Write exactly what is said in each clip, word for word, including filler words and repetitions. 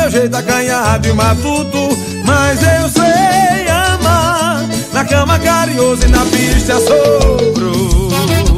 meu jeito acanhado e matuto, mas eu sei amar. Na cama carinhoso e na pista sou bruto.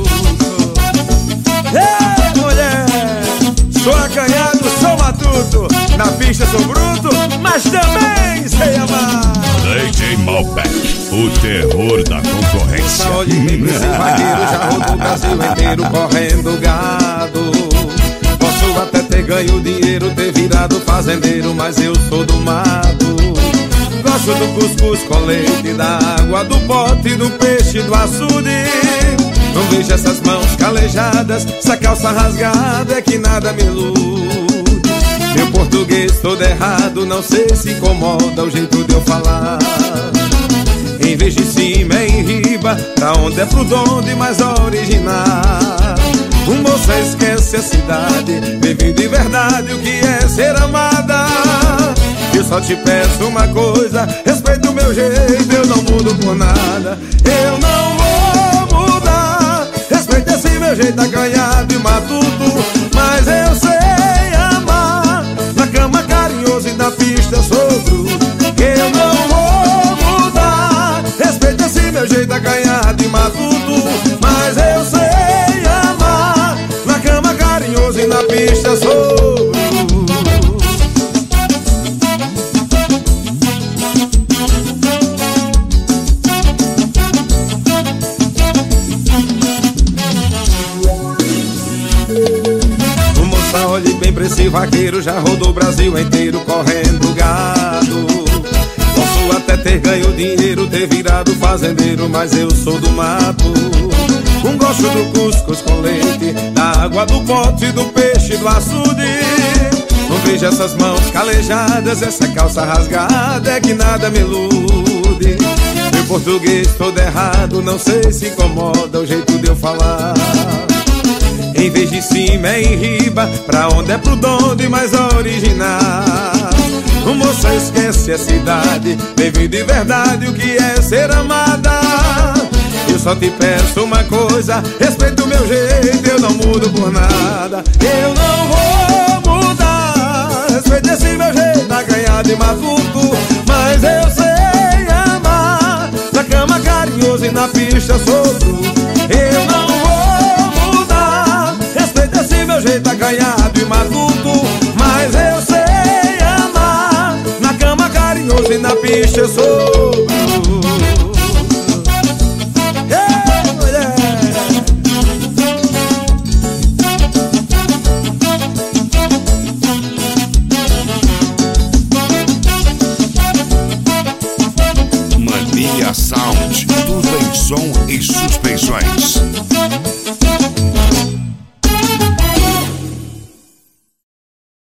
Ei, mulher, sou acanhado, sou matuto. Na pista sou bruto, mas também sei amar. D J Malbec, o terror da concorrência. Olhe bem pra esse vaqueiro, já rodou o Brasil inteiro correndo gado. Posso até ter ganho dinheiro, ter virado fazendeiro, mas eu sou do mato. Gosto do cuscuz com leite, da água, do pote, do peixe, do açude. Não vejo essas mãos calejadas, essa calça rasgada é que nada me ilude. Meu português todo errado, não sei se incomoda o jeito de eu falar. Em vez de cima é em riba, pra onde é pro donde mais original. O moço esquece a cidade, vive de verdade o que é ser amada. Eu só te peço uma coisa, respeita o meu jeito, eu não mudo por nada. Eu não vou mudar, respeita esse meu jeito acanhado e matuto, mas eu sei amar. Na cama carinhoso e na pista sou bruto. Eu não vou mudar, respeita esse meu jeito acanhado e matuto, mas eu sei amar. Na cama carinhoso e na pista sou bruto. Olhe bem pra esse vaqueiro, já rodou o Brasil inteiro correndo gado. Posso até ter ganho dinheiro, ter virado fazendeiro, mas eu sou do mato. Não gosto do cuscuz com leite, da água, do pote, do peixe, do açude. Não vejo essas mãos calejadas, essa calça rasgada é que nada me ilude. Meu português todo errado, não sei se incomoda o jeito de eu falar. Em vez de cima é em riba, pra onde é pro donde mais original. O moço esquece a cidade, vive de verdade o que é ser amada. Eu só te peço uma coisa, respeita o meu jeito, eu não mudo por nada. Eu não vou mudar, respeita esse meu jeito acanhado e matuto, mas eu sei amar. Na cama carinhoso e na pista sou bruto. Eu não vou mudar, respeita esse meu jeito acanhado e matuto, mas eu sei amar. Na cama carinhoso e na pista eu sou bruto. Ei, mulher! Mania Sound, tudo em som e suspensões.